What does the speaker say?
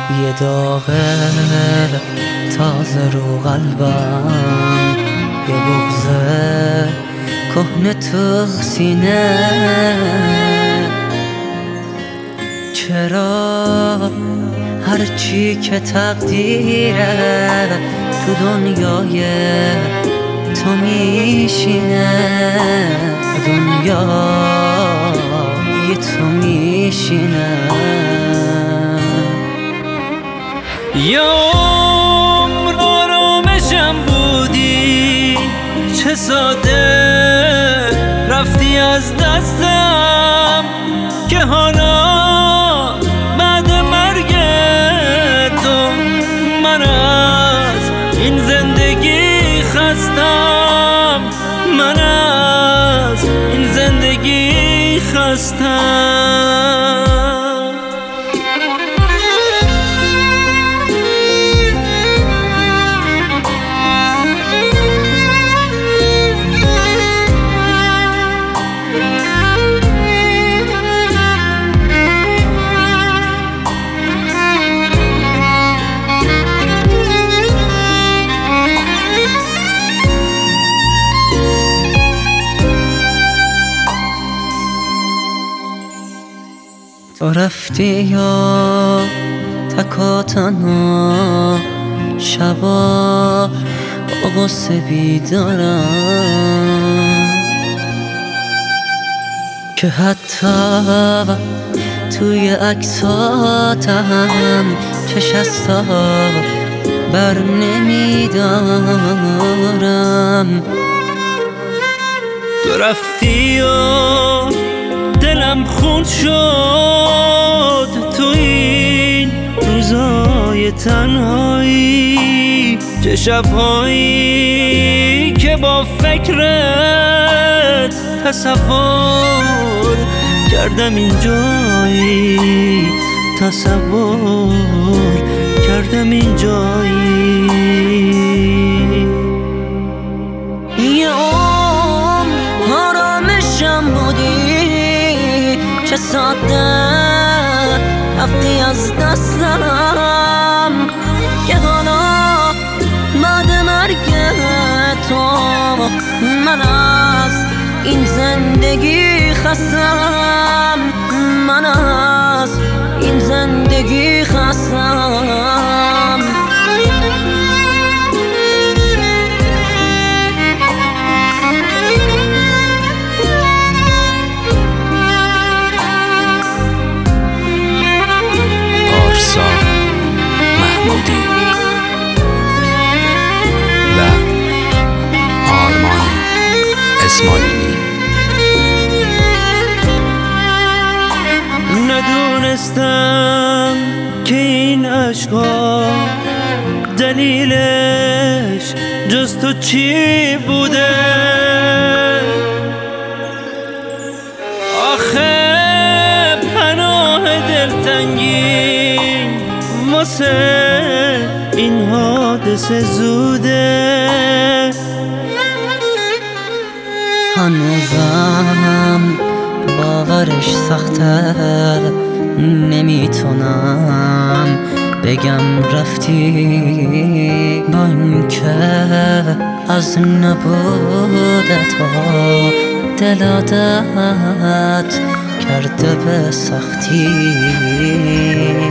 یه داغ تازه رو قلبم، یه بغض کهنه تو سینه. چرا هرچی که تقدیره تو دنیای تو میشینه، دنیای تو میشینه. یه عمر آرامشم بودی، چه ساده رفتی از دستم، که حالا بعد مرگ تو من از این زندگی خستم، من از این زندگی خستم. تو رفتی یا تکا تنها، شبا با غصه بیدارم، که حتی توی عکساتم چش از تو بر نمیدارم. تو رفتی و دلم خون شد تو این روزای تنهایی، چه شبهایی که با فکرت تصور کردم اینجایی، تصور کردم اینجایی. یه عمر آرامشم بودی، چه ساده رفتی از دستم، که حالا بعد مرگ تو من از این زندگی خستم، من از این زندگی خستم. محمودی و آرمان اسماعیلی. ندونستم که این عشقا دلیلش جز تو چی بوده، آخه پناه دلتنگی واسه این حادثه زوده. هنوزم باورش سخته، نمیتونم بگم رفتی، با این که از نبوده تو دل عادت کرده به سختی.